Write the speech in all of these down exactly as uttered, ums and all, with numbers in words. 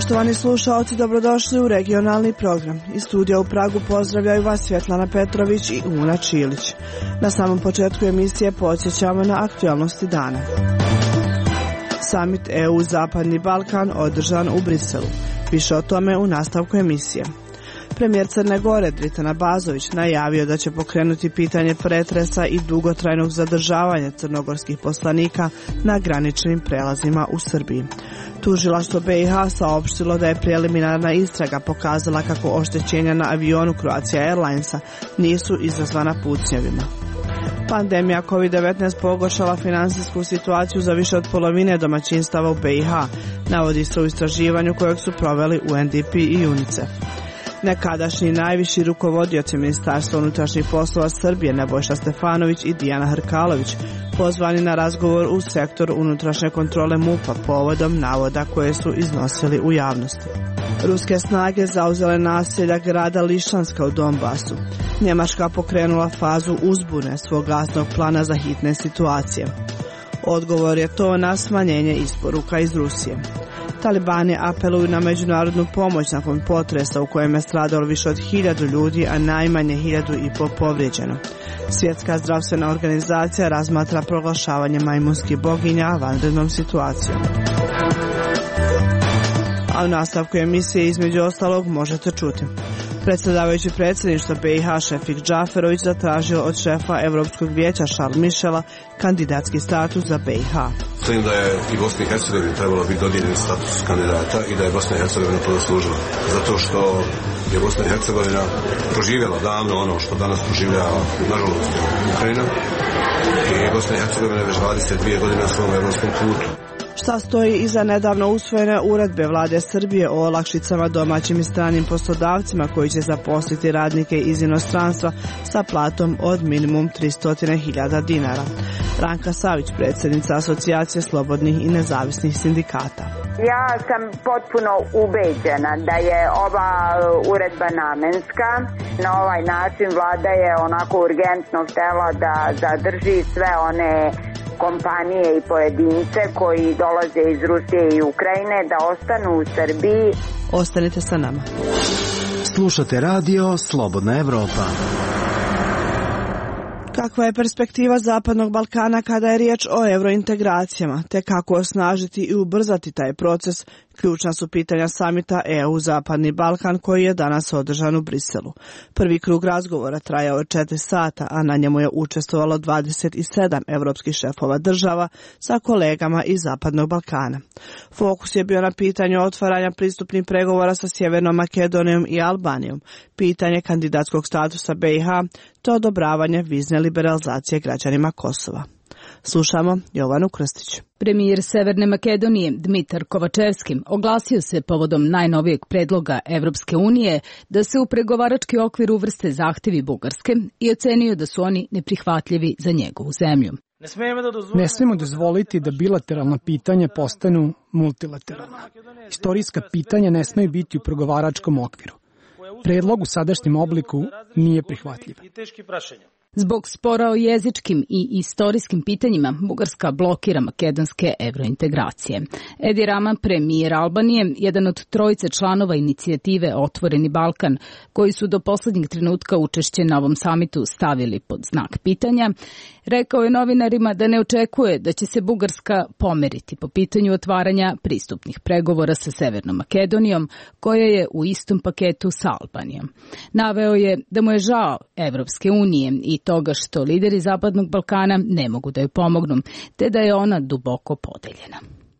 Poštovani slušaoci, dobrodošli u regionalni program. Iz studija u Pragu pozdravljaju vas Svjetlana Petrović i Una Čilić. Na samom početku emisije podsjećamo na aktualnosti dana. Summit E U Zapadni Balkan održan u Briselu. Više o tome u nastavku emisije. Premijer Crne Gore Dritan Abazović najavio da će pokrenuti pitanje pretresa i dugotrajnog zadržavanja crnogorskih poslanika na graničnim prelazima u Srbiji. Tužilaštvo B i H saopštilo da je preliminarna istraga pokazala kako oštećenja na avionu Croatia Airlinesa nisu izazvana pucnjevima. Pandemija kovid devetnaest pogoršala finansijsku situaciju za više od polovine domaćinstava u B i H, navodi se u istraživanju kojeg su proveli U N D P i UNICEF. Nekadašnji najviši rukovodioci Ministarstva unutrašnjih poslova Srbije Nebojša Stefanović i Dijana Hrkalović pozvani na razgovor u sektor unutrašnje kontrole M U P-a povodom navoda koje su iznosili u javnosti. Ruske snage zauzele naselja grada Lišanska u Donbasu. Njemačka pokrenula fazu uzbune svog gasnog plana za hitne situacije. Odgovor je to na smanjenje isporuka iz Rusije. Talibani apeluju na međunarodnu pomoć nakon potresa u kojem je stradalo više od hiljadu ljudi, a najmanje hiljadu i po povrijeđeno. Svjetska zdravstvena organizacija razmatra proglašavanje majmunskih boginja vanrednom situacijom. A u nastavku emisije između ostalog možete čuti. Predsjedavajući predsjedništva B i H Šefik Džaferović zatražio od šefa Europskog vijeća Charles Michela kandidatski status za B i H. Mislim da je i Bosni i Hercegovini trebalo biti dodijeljen status kandidata i da je Bosna i Hercegovina to zaslužila. Zato što je Bosna i Hercegovina proživjela davno ono što danas proživljava, nažalost, Ukrajina. I Bosna i Hercegovina je već dvadeset dvije godine na svom europskom putu. Šta stoji iza nedavno usvojene uredbe vlade Srbije o olakšicama domaćim i stranim poslodavcima koji će zaposliti radnike iz inostranstva sa platom od minimum tristo hiljada dinara. Ranka Savić, predsjednica Asocijacije slobodnih i nezavisnih sindikata. Ja sam potpuno ubeđena da je ova uredba namenska. Na ovaj način vlada je onako urgentno htjela da zadrži sve one kompanije i pojedince koji dolaze iz Rusije i Ukrajine da ostanu u Srbiji. Ostanite sa nama. Slušate radio Slobodna Evropa. Kakva je perspektiva Zapadnog Balkana kada je riječ o eurointegracijama, te kako osnažiti i ubrzati taj proces, ključna su pitanja samita E U Zapadni Balkan koji je danas održan u Briselu. Prvi krug razgovora trajao je četiri sata, a na njemu je učestvovalo dvadeset sedam evropskih šefova država sa kolegama iz Zapadnog Balkana. Fokus je bio na pitanju otvaranja pristupnih pregovora sa Sjevernom Makedonijom i Albanijom, pitanje kandidatskog statusa B i H, te odobravanje vizne liberalizacije građanima Kosova. Slušamo Jovanu Krstić. Premijer Severne Makedonije Dmitar Kovačevski oglasio se povodom najnovijeg predloga Evropske unije da se u pregovarački okvir uvrste zahtjevi Bugarske i ocenio da su oni neprihvatljivi za njegovu zemlju. Ne smijemo dozvoliti da bilateralna pitanja postanu multilateralna. Istorijska pitanja ne smiju biti u pregovaračkom okviru. Predlog u sadašnjem obliku nije prihvatljiv. Zbog spora o jezičkim i istorijskim pitanjima, Bugarska blokira makedonske evrointegracije. Edi Rama, premijer Albanije, jedan od trojice članova inicijative Otvoreni Balkan, koji su do posljednjeg trenutka učešće na ovom samitu stavili pod znak pitanja, rekao je novinarima da ne očekuje da će se Bugarska pomeriti po pitanju otvaranja pristupnih pregovora sa Severnom Makedonijom, koja je u istom paketu sa Albanijom. Naveo je da mu je žao Evropske unije i toga što lideri Zapadnog Balkana ne mogu da joj pomognu, te da je ona duboko podeljena.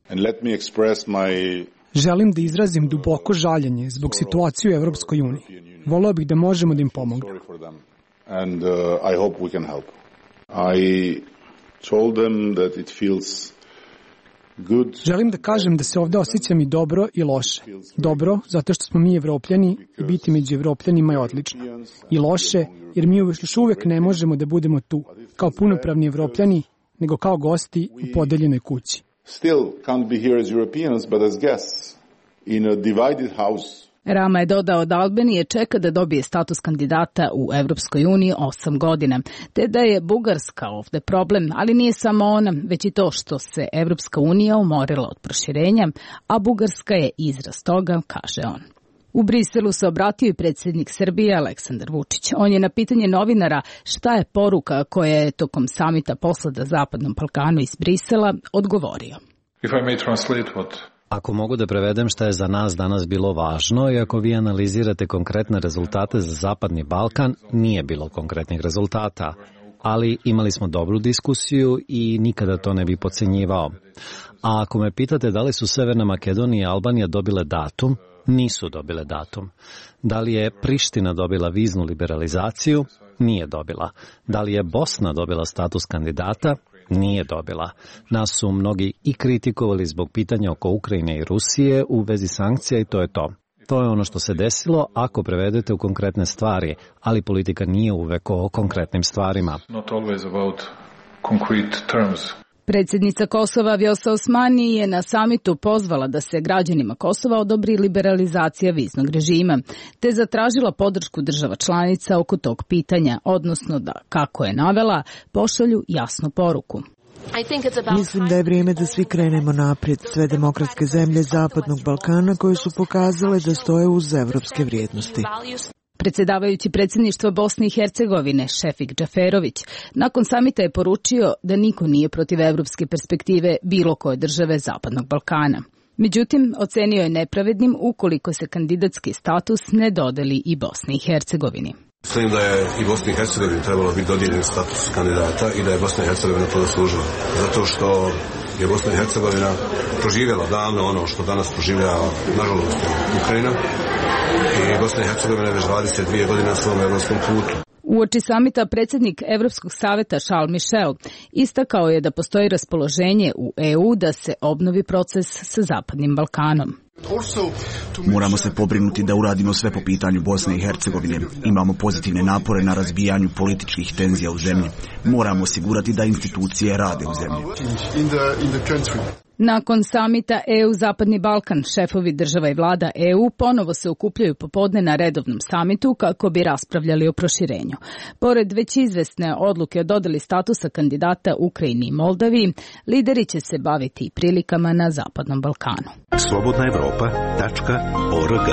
My... Želim da izrazim duboko žaljenje zbog situacije u Evropskoj uniji. Voleo bih da možemo da im pomognemo. And uh, I hope we can help. I told them that it feels good. Želim da kažem da se ovdje osjećam i dobro i loše. Dobro, zato što smo mi Evropljani i biti među Evropljanima je odlično. I loše, jer mi još uvijek ne možemo da budemo tu, kao punopravni Evropljani, nego kao gosti u podeljenoj kući. Still can't be here as Europeans, but as guests in a divided house. Rama je dodao da Albanija čeka da dobije status kandidata u Evropskoj uniji osam godina, te da je Bugarska ovde problem, ali nije samo ona, već i to što se Evropska unija umorila od proširenja, a Bugarska je izraz toga, kaže on. U Briselu se obratio i predsjednik Srbije Aleksandar Vučić. On je na pitanje novinara šta je poruka koja je tokom samita poslata Zapadnom Balkanu iz Brisela odgovorio. If I may translate what... Ako mogu da prevedem šta je za nas danas bilo važno i ako vi analizirate konkretne rezultate za Zapadni Balkan, nije bilo konkretnih rezultata, ali imali smo dobru diskusiju i nikada to ne bi podcenjivao. A ako me pitate da li su Severna Makedonija i Albanija dobile datum, nisu dobile datum. Da li je Priština dobila viznu liberalizaciju? Nije dobila. Da li je Bosna dobila status kandidata? Nije dobila. Nas su mnogi i kritikovali zbog pitanja oko Ukrajine i Rusije u vezi sankcija i to je to. To je ono što se desilo ako prevedete u konkretne stvari, ali politika nije uvek o konkretnim stvarima. Not always about concrete terms. Predsjednica Kosova Vjosa Osmani je na samitu pozvala da se građanima Kosova odobri liberalizacija viznog režima, te zatražila podršku država članica oko tog pitanja, odnosno da, kako je navela, pošalju jasnu poruku. Mislim da je vrijeme da svi krenemo naprijed, sve demokratske zemlje Zapadnog Balkana koje su pokazale da stoje uz evropske vrijednosti. Predsjedavajući predsjedništva Bosne i Hercegovine, Šefik Džaferović, nakon samita je poručio da niko nije protiv evropske perspektive bilo koje države Zapadnog Balkana. Međutim, ocenio je nepravednim ukoliko se kandidatski status ne dodeli i Bosni i Hercegovini. Mislim da je i Bosni i Hercegovini trebalo biti dodijeljen status kandidata i da je Bosna i Hercegovina to zaslužila. Zato što je Bosna i Hercegovina proživjela davno ono što danas proživljava, nažalost, Ukrajina. I Bosna i Hercegovina je već dvadeset dvije godine na svom evropskom putu. Uoči samita predsjednik Evropskog saveta Charles Michel istakao je da postoji raspoloženje u E U da se obnovi proces sa Zapadnim Balkanom. Moramo se pobrinuti da uradimo sve po pitanju Bosne i Hercegovine. Imamo pozitivne napore na razbijanju političkih tenzija u zemlji. Moramo osigurati da institucije rade u zemlji. Nakon samita E U Zapadni Balkan, šefovi država i vlada E U ponovo se okupljaju popodne na redovnom samitu kako bi raspravljali o proširenju. Pored već izvesne odluke o dodeli statusa kandidata Ukrajini i Moldaviji, lideri će se baviti i prilikama na Zapadnom Balkanu. slobodna evropa tačka org.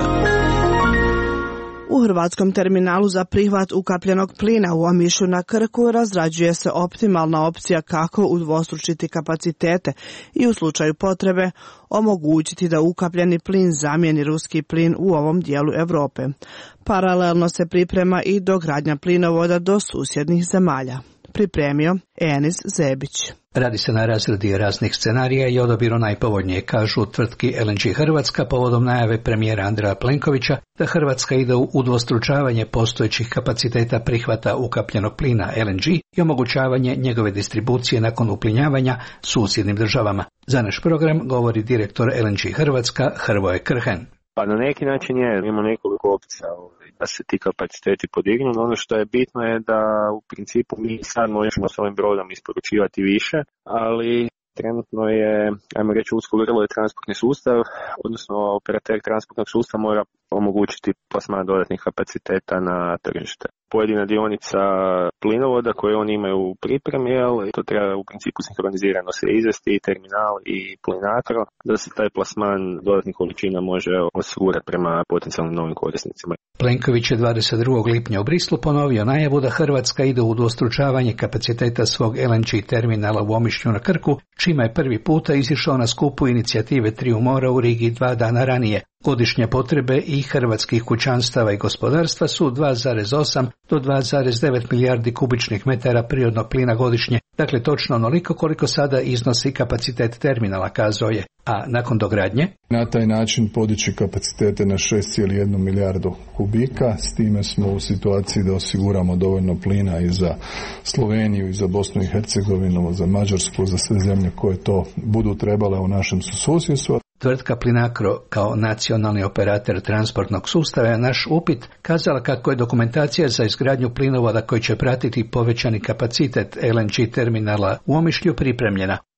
U hrvatskom terminalu za prihvat ukapljenog plina u Omišu na Krku razrađuje se optimalna opcija kako udvostručiti kapacitete i u slučaju potrebe omogućiti da ukapljeni plin zamijeni ruski plin u ovom dijelu Europe. Paralelno se priprema i dogradnja plinovoda do susjednih zemalja. Pripremio Enis Zebić. Radi se na razradi raznih scenarija i odabiru najpovoljnije, kažu u tvrtki L N G Hrvatska povodom najave premijera Andreja Plenkovića da Hrvatska ide u udvostručavanje postojećih kapaciteta prihvata ukapljenog plina L N G i omogućavanje njegove distribucije nakon uplinjavanja susjednim državama. Za naš program govori direktor L N G Hrvatska Hrvoje Krhen. Pa na neki način je, ima nekoliko opcija da se ti kapaciteti podignu, no ono što je bitno je da u principu mi sad možemo s ovim brodom isporučivati više, ali trenutno je, ajmo reći, usko grlo je transportni sustav, odnosno operater transportnog sustava mora omogućiti plasman dodatnih kapaciteta na tržište. Pojedina dionica plinovoda koje oni imaju u pripremi, ali to treba u principu sinhronizirano se izvesti i terminal i plinakro, da se taj plasman dodatnih količina može osigurati prema potencijalnim novim korisnicima. Plenković je dvadeset drugog lipnja u Brislu ponovio najavu da Hrvatska ide u udvostručavanje kapaciteta svog L N G terminala u Omišlju na Krku, čime je prvi puta izišao na skupu inicijative Triju mora u Rigi dva dana ranije. Godišnje potrebe i hrvatskih kućanstava i gospodarstva su dva zarez osam do dva zarez devet milijardi kubičnih metara prirodnog plina godišnje, dakle točno onoliko koliko sada iznosi kapacitet terminala, kazao je. A nakon dogradnje? Na taj način podići kapacitete na šest zarez jedna milijardu kubika, s time smo u situaciji da osiguramo dovoljno plina i za Sloveniju, i za Bosnu i Hercegovinu, za Mađarsku, za sve zemlje koje to budu trebale u našem susjedstvu. Tvrtka Plinacro kao nacionalni operator transportnog sustava je naš upit kazala kako je dokumentacija za izgradnju plinovoda koji će pratiti povećani kapacitet L N G terminala u Omišlju pripremljena.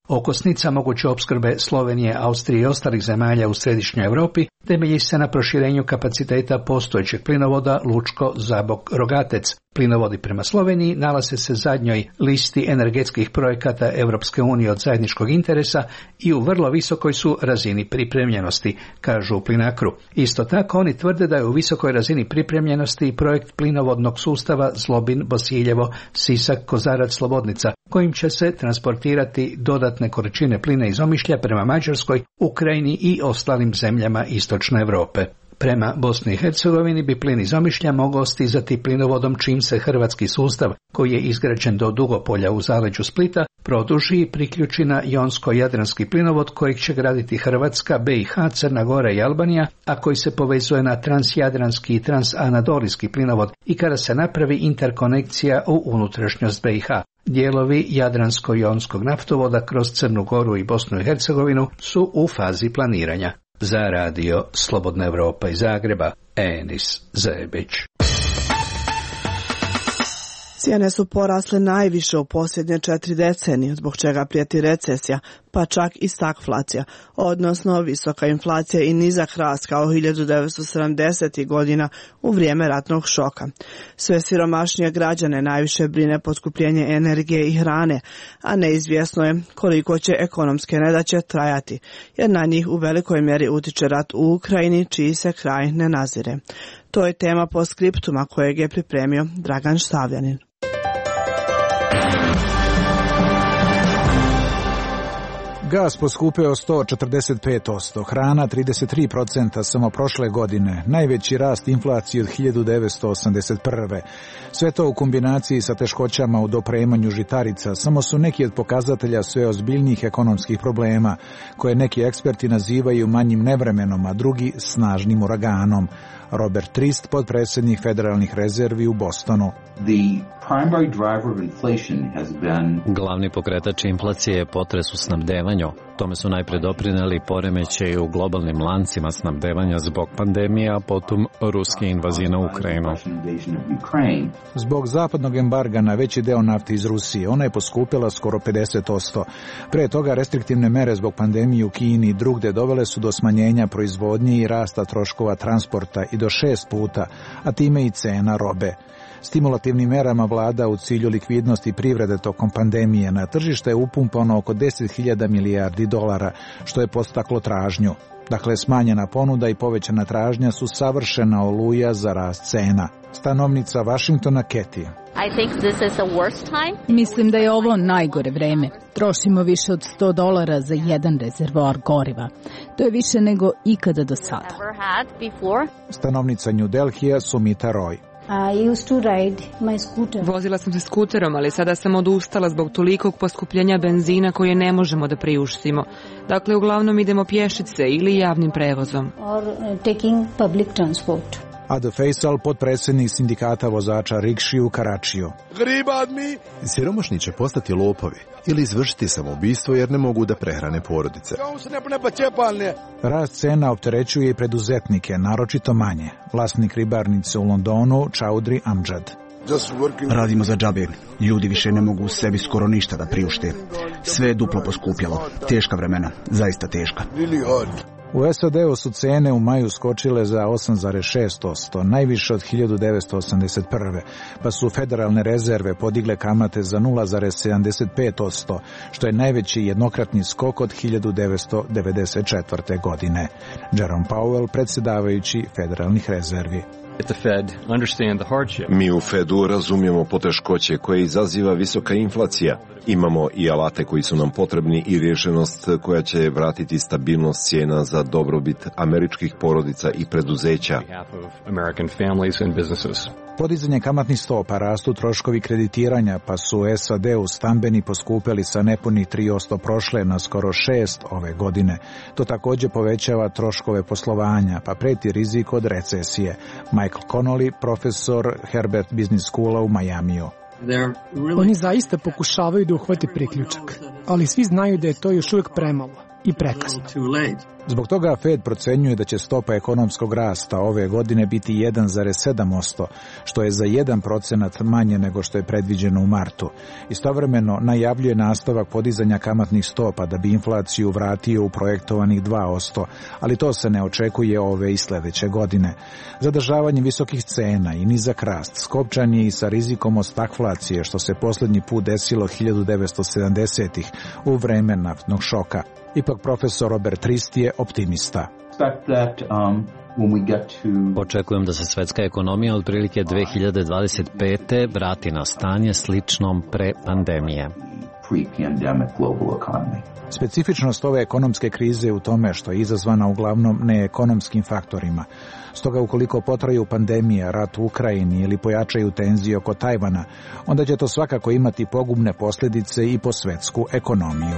Okosnica moguće opskrbe Slovenije, Austrije i ostalih zemalja u središnjoj Europi temelji se na proširenju kapaciteta postojećeg plinovoda Lučko-Zabok-Rogatec. Plinovodi prema Sloveniji nalaze se zadnjoj listi energetskih projekata Europske unije od zajedničkog interesa i u vrlo visokoj su razini pripremljenosti, kažu u Plinacru. Isto tako oni tvrde da je u visokoj razini pripremljenosti i projekt plinovodnog sustava Zlobin-Bosiljevo-Sisak-Kozarac-Slobodnica, kojim će se transportirati dodatne količine plina iz Omišlja prema Mađarskoj, Ukrajini i ostalim zemljama istočne Europe. Prema Bosni i Hercegovini bi plin iz Omišlja mogao stizati plinovodom čim se hrvatski sustav, koji je izgrađen do Dugopolja u zaleđu Splita, produži i priključi na Jonsko-Jadranski plinovod kojeg će graditi Hrvatska, B i H, Crna Gora i Albanija, a koji se povezuje na transjadranski i transanadolijski plinovod i kada se napravi interkonekcija u unutrašnjost B i H. Dijelovi Jadransko-Jonskog naftovoda kroz Crnu Goru i Bosnu i Hercegovinu su u fazi planiranja. Za radio Slobodna Evropa iz Zagreba, Enis Zebić. Cijene su porasle najviše u posljednje četiri decenije, zbog čega prijeti recesija, pa čak i stagflacija, odnosno visoka inflacija i nizak rast kao hiljadu devetsto sedamdesetih godina u vrijeme ratnog šoka. Sve siromašnije građane najviše brine poskupljenje energije i hrane, a neizvjesno je koliko će ekonomske nedaće trajati, jer na njih u velikoj mjeri utiče rat u Ukrajini, čiji se kraj ne nazire. To je tema postskriptuma kojeg je pripremio Dragan Štavljanin. Gas poskupeo sto četrdeset pet posto, hrana trideset tri posto samo prošle godine, najveći rast inflacije od hiljadu devetsto osamdeset prve. Sve to u kombinaciji sa teškoćama u dopremanju žitarica samo su neki od pokazatelja sve ozbiljnijih ekonomskih problema, koje neki eksperti nazivaju manjim nevremenom, a drugi snažnim uraganom. Robert Trist, potpredsjednik Federalnih rezervi u Bostonu. Glavni pokretač inflacije je potres u snabdevanju. Tome su najpre doprineli poremećaji u globalnim lancima snabdevanja zbog pandemije, a potom ruske invazije na Ukrajinu. Zbog zapadnog embarga na veći deo nafte iz Rusije, ona je poskupila skoro pedeset posto. Pre toga restriktivne mere zbog pandemije u Kini i drugde dovele su do smanjenja proizvodnje i rasta troškova transporta i do šest puta, a time i cena robe. Stimulativnim merama vlada u cilju likvidnosti privrede tokom pandemije na tržište je upumpano oko deset hiljada milijardi dolara, što je podstaklo tražnju. Dakle, smanjena ponuda i povećana tražnja su savršena oluja za rast cena. Stanovnica Vašingtona Kathy. Mislim da je ovo najgore vreme. Trošimo više od sto dolara za jedan rezervoar goriva. To je više nego ikada do sada. Stanovnica New Delhija Sumita Roy. I used to ride my scooter. Vozila sam se skuterom, ali sada sam odustala zbog tolikog poskupljenja benzina koje ne možemo da priuštimo. Dakle, uglavnom idemo pješice ili javnim prevozom. Or uh, taking public transport. Ado Faisal, potpredsjednik sindikata vozača rikši u Karačiju. Siromašni će postati lopovi ili izvršiti samoubistvo jer ne mogu da prehrane porodice. Rast cena opterećuje i preduzetnike, naročito manje. Vlasnik ribarnice u Londonu, Chaudhry Amjad. Radimo za džabe. Ljudi više ne mogu sebi skoro ništa da priušte. Sve je duplo poskupjelo. Teška vremena, zaista teška. U S A D-u su cene u maju skočile za osam zarez šest posto, najviše od hiljadu devetsto osamdeset prve, pa su federalne rezerve podigle kamate za nula zarez sedamdeset pet posto, što je najveći jednokratni skok od hiljadu devetsto devedeset četvrte. godine. Jerome Powell, predsjedavajući federalnih rezervi. Mi u Fedu razumijemo poteškoće koje izaziva visoka inflacija. Imamo i alate koji su nam potrebni i rješenost koja će vratiti stabilnost cijena za dobrobit američkih porodica i preduzeća. Podizanje kamatnih stopa, rastu troškovi kreditiranja, pa su u S A D-u stambeni poskupeli sa nepunih tri posto prošle na skoro šest ove godine. To također povećava troškove poslovanja, pa preti rizik od recesije. Michael Connolly, profesor Herbert Business Schoola u Majamiju. Oni zaista pokušavaju da uhvate priključak, ali svi znaju da je to još uvijek premalo i prekasno. Zbog toga Fed procenjuje da će stopa ekonomskog rasta ove godine biti jedan zarez sedam posto, što je za jedan procenat manje nego što je predviđeno u martu. Istovremeno najavljuje nastavak podizanja kamatnih stopa da bi inflaciju vratio u projektovanih dva posto, ali to se ne očekuje ove i sledeće godine. Zadržavanje visokih cena i nizak rast skopčan je i sa rizikom od stagflacije, što se posljednji put desilo hiljadu devetsto sedamdesetih u vreme naftnog šoka. Ipak profesor Robert Trist je optimista. Očekujem da se svetska ekonomija otprilike dve hiljade dvadeset pete vrati na stanje sličnom pre pandemije. Specifičnost ove ekonomske krize je u tome što je izazvana uglavnom neekonomskim faktorima. Stoga ukoliko potraju pandemija, rat u Ukrajini ili pojačaju tenzije oko Tajvana, onda će to svakako imati pogubne posljedice i po svetsku ekonomiju.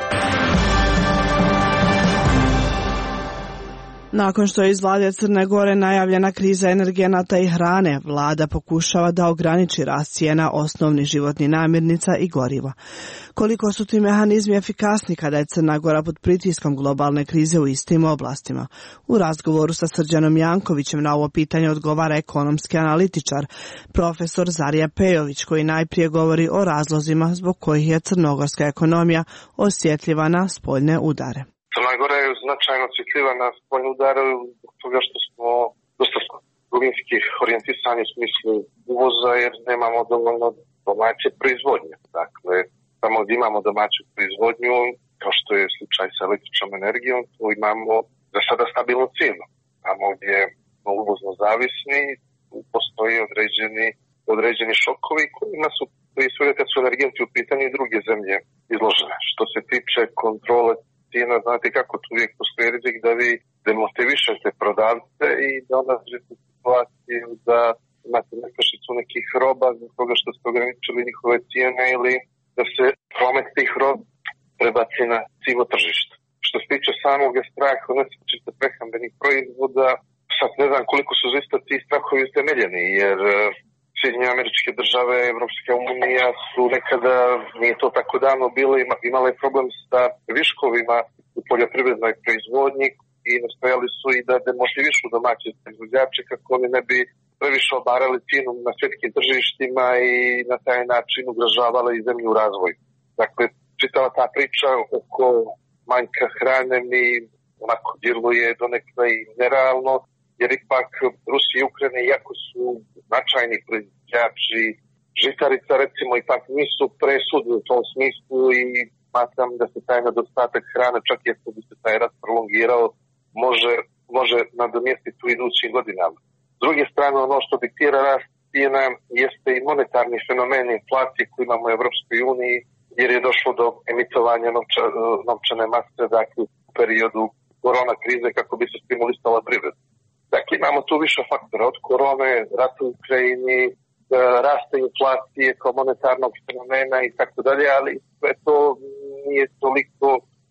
Nakon što je iz vlade Crne Gore najavljena kriza energenata i hrane, vlada pokušava da ograniči rast cijena osnovnih životnih namirnica i goriva. Koliko su ti mehanizmi efikasni kada je Crna Gora pod pritiskom globalne krize u istim oblastima? U razgovoru sa Srđanom Jankovićem na ovo pitanje odgovara ekonomski analitičar, profesor Zarija Pejović, koji najprije govori o razlozima zbog kojih je crnogorska ekonomija osjetljiva na spoljne udare. Crna Gora je značajno osjetljiva na spoljne udare zbog toga što smo dosta trgovinski orijentisani u smislu uvoza, jer nemamo dovoljno domaće proizvodnje. Dakle, tamo gdje imamo domaću proizvodnju, kao što je slučaj sa električnom energijom, tu imamo za sada stabilnu cijenu. Tamo gdje smo uvozno zavisni, tu postoji određeni, određeni šokovi kojima su, prije svega kad su energenti u pitanju, i druge zemlje izložene. Što se tiče kontrole cijena, znate kako, tu uvijek postoji rizik da vi demotivišete prodavce i da onda žete situaciju da imate nestašicu nekih roba zbog toga što ste ograničili njihove cijene ili da se promet tih roba prebaci na sivo tržište. Što se tiče samog straha od nestašice prehrambenih proizvoda, sad ne znam koliko su zaista ti strahovi utemeljeni, jer Sjedinjene Američke Države, Evropska unija su nekada, nije to tako davno bilo, imale problem sa viškovima u poljoprivrednoj proizvodnji i nastojali su i da demotivišu domaće proizvođače kako oni ne bi previše obarali cijenu na svjetskim tržištima i na taj način ugrožavali i zemlju u razvoju. Dakle, čitava ta priča oko manjka hrane mi onako djeluje donekle i nerealno, jer ipak Rusija i Ukrajina, iako su značajni proizvođači žitarica, recimo, ipak nisu presudni u tom smislu i smatram da se taj nedostatak hrane, čak i ako bi se taj rat prolongirao, može, može nadomjestiti u idućim godinama. S druge strane, ono što diktira rast cijena jeste i monetarni fenomen inflacije koji imamo u Evropskoj uniji, jer je došlo do emitovanja novča, novčane mase, dakle, u periodu korona krize kako bi se stimulisala privreda. Dakle, imamo tu više faktora od korone, rata u Ukrajini, rasta inflacije kao monetarnog fenomena i tako dalje, ali sve to nije toliko,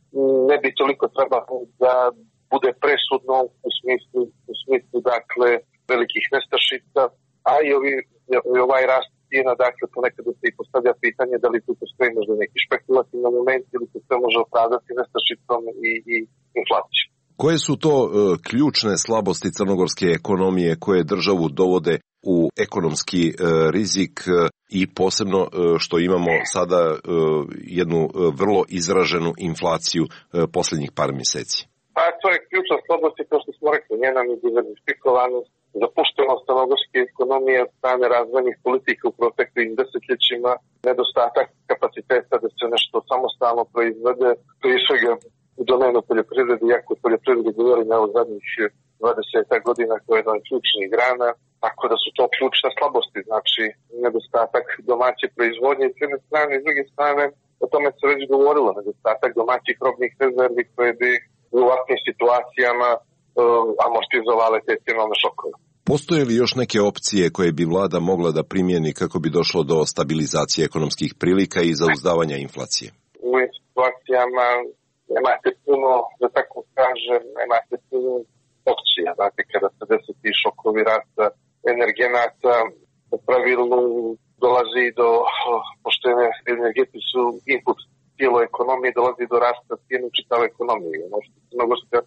ne bi toliko trebalo da bude presudno u smislu, u smislu dakle, velikih nestašica, a i ovi, ovaj rast cijena, dakle, ponekad se i postavlja pitanje da li tu postoji možda neki špekulativni moment ili se sve može opravdati nestašicom i, i inflacijom. Koje su to e, ključne slabosti crnogorske ekonomije koje državu dovode u ekonomski e, rizik e, i posebno e, što imamo sada e, jednu e, vrlo izraženu inflaciju e, posljednjih par mjeseci? Pa to je ključna slabost, kao što smo rekli, njena diversifikovanost, zapuštenost crnogorske ekonomije od strane razvojnih politika u proteklim desetljećima, nedostatak kapaciteta da se nešto samostalno proizvede, prije svega u domenu poljoprivrede, iako o poljoprivredi govorimo o zadnjih dvadeset godina koja je jedna od ključnih grana, tako da su to ključne slabosti, znači nedostatak domaće proizvodnje s jedne strane i s druge strane, o tome se već govorilo, nedostatak domaćih robnih rezervi koje bi u ovakvim situacijama uh, amortizovale te cjenovne šokove. Postoje li još neke opcije koje bi vlada mogla da primjeni kako bi došlo do stabilizacije ekonomskih prilika i zauzdavanja inflacije? U ovim situacijama nemate puno, da tako kažem, nemate puno opcija. Znate, kada se desi ti šokovi rasta energenata, u pravilu dolazi do, pošto energeti su input cijelo ekonomije, dolazi do rasta cijenu čitave ekonomije. Ono što crnogorska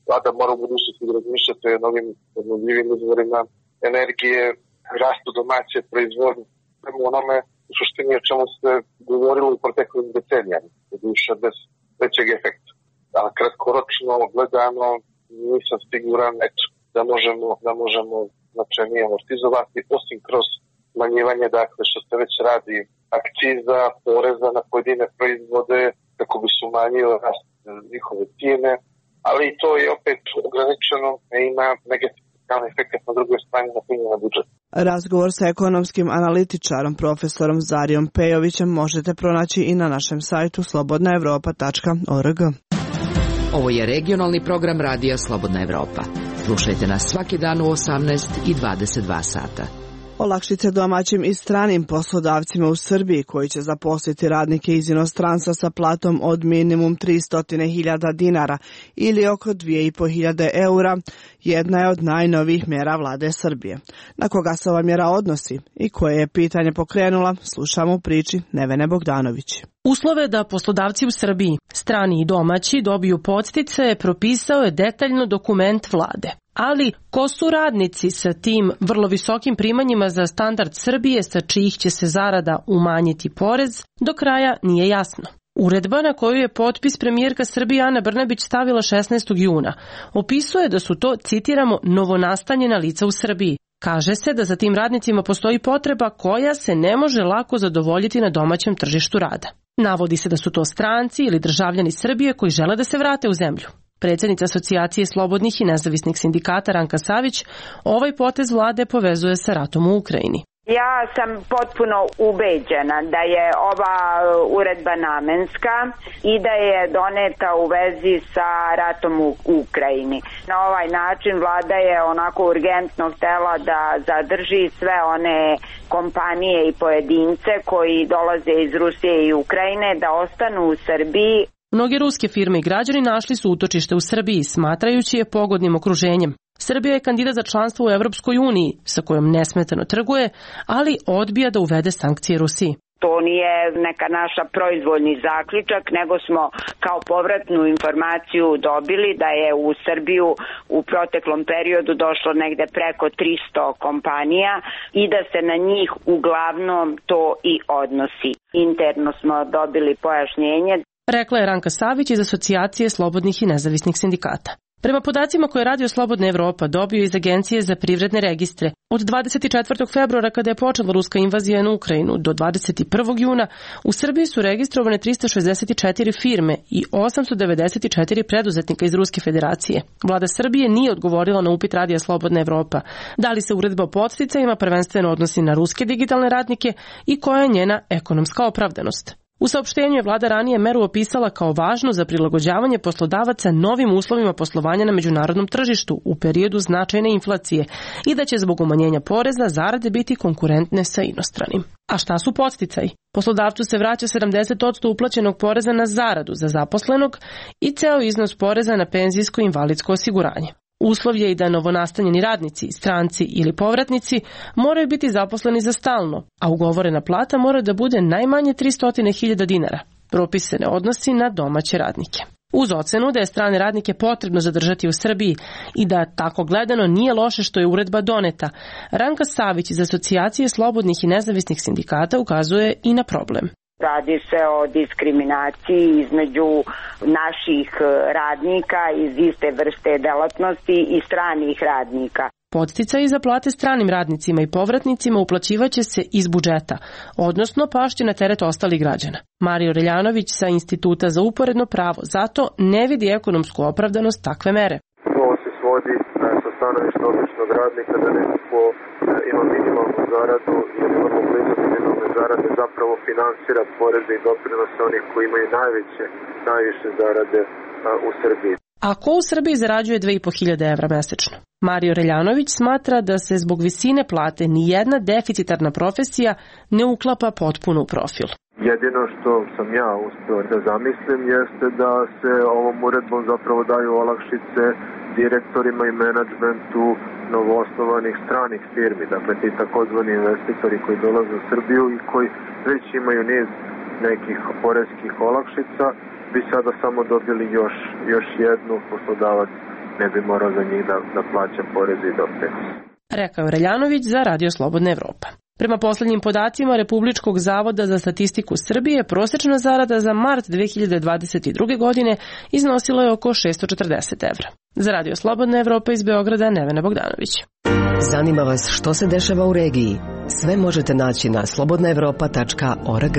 vlada mora u budućnosti razmišljati o novim obnovljivim izvorima energije, rastu domaće proizvodnje, prema onome u suštini o čemu se govorilo u proteklim decenijama, doduše bez većeg efekta. A kratkoročno gledano nisam siguran eto, da možemo, da možemo značajnije amortizovati, osim kroz smanjivanje, dakle, što se već radi akciza, poreza na pojedine proizvode, kako bi se umanjio rast njihove cijene, ali to je opet ograničeno i ima negativni efekt na drugoj strani na punjenje budžeta. Razgovor sa ekonomskim analitičarom profesorom Zarijom Pejovićem možete pronaći i na našem sajtu slobodna evropa tačka org. Ovo je regionalni program Radija Slobodna Evropa. Slušajte nas svaki dan u osamnaest i dvadeset dva sata. Olakšice domaćim i stranim poslodavcima u Srbiji koji će zaposliti radnike iz inostranstva sa platom od minimum tristo hiljada dinara ili oko dvije i po hiljade eura jedna je od najnovijih mjera vlade Srbije. Na koga se ova mjera odnosi i koje je pitanje pokrenula, slušamo u priči Nevene Bogdanović. Uslove da poslodavci u Srbiji, strani i domaći, dobiju podsticaje propisao je detaljno dokument vlade. Ali ko su radnici sa tim vrlo visokim primanjima za standard Srbije sa čijih će se zarada umanjiti porez, do kraja nije jasno. Uredba na koju je potpis premijerka Srbije Ana Brnabić stavila šesnaestog juna opisuje da su to, citiramo, novonastanjena lica u Srbiji. Kaže se da za tim radnicima postoji potreba koja se ne može lako zadovoljiti na domaćem tržištu rada. Navodi se da su to stranci ili državljani Srbije koji žele da se vrate u zemlju. Predsjednica Asocijacije slobodnih i nezavisnih sindikata Ranka Savić ovaj potez vlade povezuje sa ratom u Ukrajini. Ja sam potpuno ubeđena da je ova uredba namenska i da je doneta u vezi sa ratom u Ukrajini. Na ovaj način vlada je onako urgentno htela da zadrži sve one kompanije i pojedince koji dolaze iz Rusije i Ukrajine da ostanu u Srbiji. Mnoge ruske firme i građani našli su utočište u Srbiji, smatrajući je pogodnim okruženjem. Srbija je kandidat za članstvo u Evropskoj uniji, sa kojom nesmetano trguje, ali odbija da uvede sankcije Rusiji. To nije neka naša proizvoljni zaključak, nego smo kao povratnu informaciju dobili da je u Srbiju u proteklom periodu došlo negde preko tristo kompanija i da se na njih uglavnom to i odnosi. Interno smo dobili pojašnjenje. Rekla je Ranka Savić iz Asocijacije slobodnih i nezavisnih sindikata. Prema podacima koje je Radio Slobodna Evropa dobio iz Agencije za privredne registre, od dvadeset četvrtog februara kada je počela ruska invazija na Ukrajinu do dvadeset prvog juna, u Srbiji su registrovane tristo šezdeset četiri firme i osamsto devedeset četiri preduzetnika iz Ruske federacije. Vlada Srbije nije odgovorila na upit Radija Slobodna Evropa da li se uredba o podsticajima prvenstveno odnosi na ruske digitalne radnike i koja je njena ekonomska opravdanost. U saopštenju je vlada ranije meru opisala kao važnu za prilagođavanje poslodavaca novim uslovima poslovanja na međunarodnom tržištu u periodu značajne inflacije i da će zbog umanjenja poreza zarade biti konkurentne sa inostranim. A šta su podsticaji? Poslodavcu se vraća sedamdeset posto uplaćenog poreza na zaradu za zaposlenog i ceo iznos poreza na penzijsko i invalidsko osiguranje. Uslov je i da novonastanjeni radnici, stranci ili povratnici moraju biti zaposleni za stalno, a ugovorena plata mora da bude najmanje tristo hiljada dinara. Propis se ne odnosi na domaće radnike. Uz ocenu da je strane radnike potrebno zadržati u Srbiji i da tako gledano nije loše što je uredba doneta, Ranka Savić iz Asocijacije slobodnih i nezavisnih sindikata ukazuje i na problem. Radi se o diskriminaciji između naših radnika iz iste vrste delatnosti i stranih radnika. Podsticaji za plate stranim radnicima i povratnicima uplaćivaće se iz budžeta, odnosno pašće na teret ostalih građana. Mario Reljanović sa Instituta za uporedno pravo zato ne vidi ekonomsku opravdanost takve mere. Ovo se svodi sa stanovišta običnog radnika da neko ko ima minimalnu zaradu ili vrlo blizu minimalne zarade zapravo finansira poreze i doprinose onih koji imaju najveće, najviše zarade u Srbiji. A ko u Srbiji zarađuje dve i po hiljade evra mesečno? Mario Reljanović smatra da se zbog visine plate ni jedna deficitarna profesija ne uklapa potpuno u profil. Jedino što sam ja uspeo da zamislim jeste da se ovom uredbom zapravo daju olakšice direktorima i menadžmentu novoosnovanih stranih firmi, dakle ti takozvani investitori koji dolaze u Srbiju i koji već imaju niz nekih poreskih olakšica, bi sada samo dobili još, još jednu, poslodavac ne bi morao za njih da, da plaćam poreze i doprinose. Rekao je Reljanović za Radio Slobodna Evropa. Prema poslednjim podacima Republičkog zavoda za statistiku Srbije, prosečna zarada za mart dve hiljade dvadeset druge. godine iznosila je oko šessto četrdeset evra. Za Radio Slobodna Evropa iz Beograda, Nevena Bogdanović. Zanima vas što se dešava u regiji? Sve možete naći na slobodna evropa tačka org.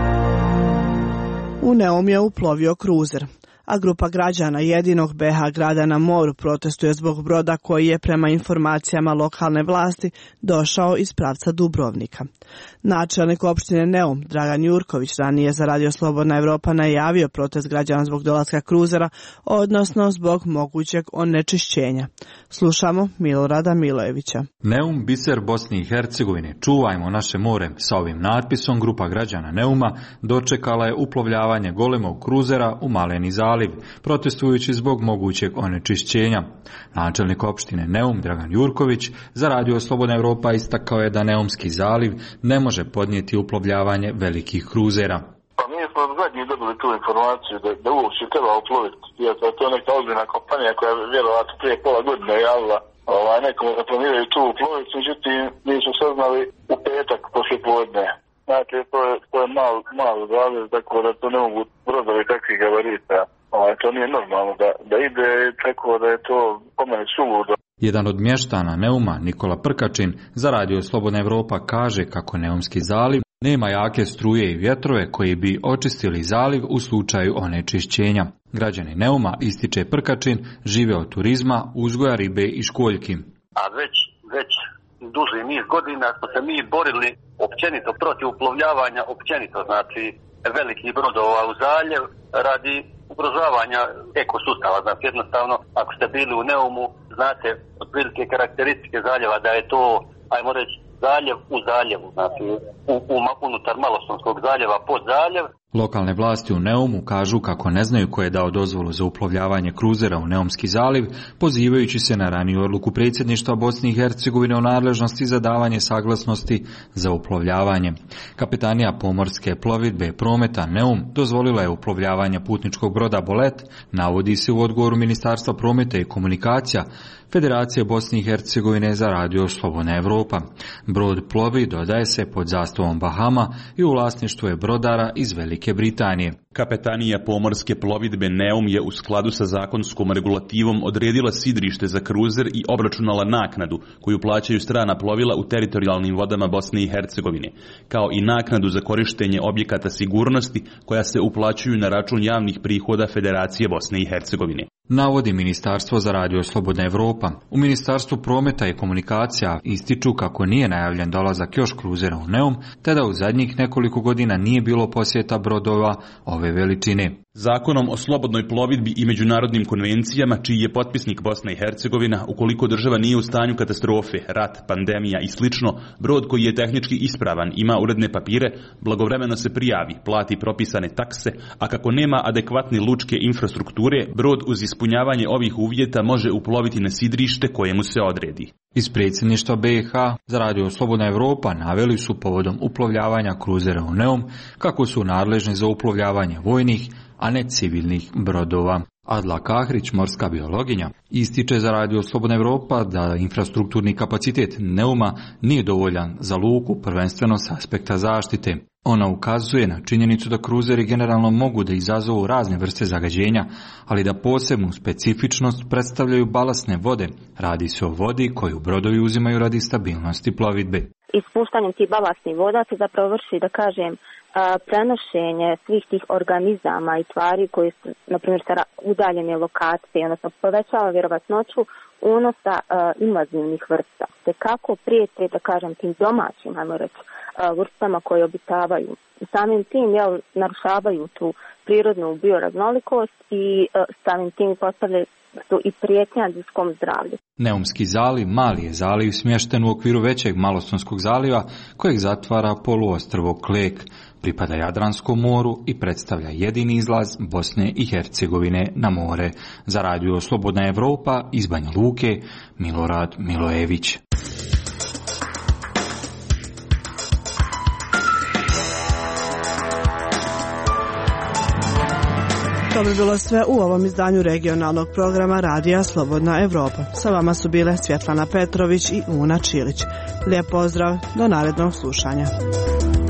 U Neum je uplovio kruzer, a grupa građana jedinog be ha grada na moru protestuje zbog broda koji je prema informacijama lokalne vlasti došao iz pravca Dubrovnika. Načelnik opštine Neum, Dragan Jurković, ranije za Radio Slobodna Evropa najavio protest građana zbog dolaska kruzera, odnosno zbog mogućeg onečišćenja. Slušamo Milorada Milojevića. Neum, biser Bosne i Hercegovine, čuvajmo naše more. Sa ovim natpisom grupa građana Neuma dočekala je uplovljavanje golemog kruzera u Maleni zaliv, protestujući zbog mogućeg onečišćenja. Načelnik opštine Neum, Dragan Jurković, za Radio Slobodna Evropa istakao je da Neumski zaliv ne može podnijeti uplovljavanje velikih kruzera. Pa mi smo zadnji dobili tu informaciju da, da uopće treba uploviti. Iako je to neka ozbiljna kompanija koja je vjerovatno prije pola godine javila ovaj, nekom da planiraju tu uploviti, međutim mi smo saznali u petak poslije podne. Znači to je, to je mal, malo zaliv, tako da to ne mogu brodovi takvih gabarita. Ovaj, to nije normalno da, da ide, tako da je to po meni suludo. Jedan od mještana Neuma, Nikola Prkačin, za Radio Slobodna Evropa kaže kako Neumski zaliv nema jake struje i vjetrove koji bi očistili zaliv u slučaju onečišćenja. Građani Neuma, ističe Prkačin, žive od turizma, uzgoja ribe i školjki. A već, već duži niz godina smo se mi borili općenito protiv uplovljavanja, općenito znači velikih brodova u zaljev radi ugrožavanja ekosustava. Znači jednostavno, ako ste bili u Neumu, znate otprilike karakteristike zaljeva da je to, ajmo reći, zaljev u zaljevu, znači u, u, unutar Malostonskog zaljeva pod zaljev. Lokalne vlasti u Neumu kažu kako ne znaju ko je dao dozvolu za uplovljavanje kruzera u Neumski zaliv, pozivajući se na raniju odluku predsjedništva Bosne i Hercegovine o nadležnosti za davanje saglasnosti za uplovljavanje. Kapetanija pomorske plovidbe prometa Neum dozvolila je uplovljavanje putničkog broda Bolet, navodi se u odgovoru Ministarstva prometa i komunikacija Federacije Bosne i Hercegovine za Radio Slobodna Evropa. Brod plovi, dodaje se, pod zastavom Bahama i u vlasništvu je brodara iz Velike Britanije. Kapetanija pomorske plovidbe Neum je u skladu sa zakonskom regulativom odredila sidrište za kruzer i obračunala naknadu koju plaćaju strana plovila u teritorijalnim vodama Bosne i Hercegovine, kao i naknadu za korištenje objekata sigurnosti koja se uplaćuju na račun javnih prihoda Federacije Bosne i Hercegovine. Navodi Ministarstvo za Radio Slobodna Evropa. U Ministarstvu prometa i komunikacija ističu kako nije najavljen dolazak još kruzera u Neum, te da u zadnjih nekoliko godina nije bilo posjeta brodova ove veličine. Zakonom o slobodnoj plovidbi i međunarodnim konvencijama, čiji je potpisnik Bosna i Hercegovina, ukoliko država nije u stanju katastrofe, rat, pandemija i slično, brod koji je tehnički ispravan, ima uredne papire, blagovremeno se prijavi, plati propisane takse, a kako nema adekvatne lučke infrastrukture, brod uz ispunjavanje ovih uvjeta može uploviti na sidrište kojemu se odredi. Iz predsjedništva be ha za Radio Slobodna Evropa naveli su povodom uplovljavanja kruzera u Neum kako su nadležni za uplovljavanje vojnih, a ne civilnih brodova. Adla Kahrić, morska biologinja, ističe za Radio Slobodna Evropa da infrastrukturni kapacitet Neuma nije dovoljan za luku, prvenstveno s aspekta zaštite. Ona ukazuje na činjenicu da kruzeri generalno mogu da izazovu razne vrste zagađenja, ali da posebnu specifičnost predstavljaju balastne vode. Radi se o vodi koju brodovi uzimaju radi stabilnosti plovidbe. Ispuštanjem tih balastnih voda se zapravo vrši, da kažem, prenošenje svih tih organizama i tvari koji su, na primjer, sa udaljene lokacije, odnosno povećava vjerovatnoću unosa invazivnih vrsta. Te kako prijeti, da kažem, tim domaćim, ajmo reći, vrstama koje obitavaju. Samim tim jel, narušavaju tu prirodnu bioraznolikost i samim tim postavljaju su i prijetnja ljudskom zdravlju. Neumski zaliv mali je zaliv smješten u okviru većeg Malostonskog zaliva kojeg zatvara poluostrvo Klek. Pripada Jadranskom moru i predstavlja jedini izlaz Bosne i Hercegovine na more. Za Radio Slobodna Evropa iz Banja Luke, Milorad Milojević. To bi bilo sve u ovom izdanju regionalnog programa Radija Slobodna Evropa. Sa vama su bile Svjetlana Petrović i Una Čilić. Lijep pozdrav, do narednog slušanja.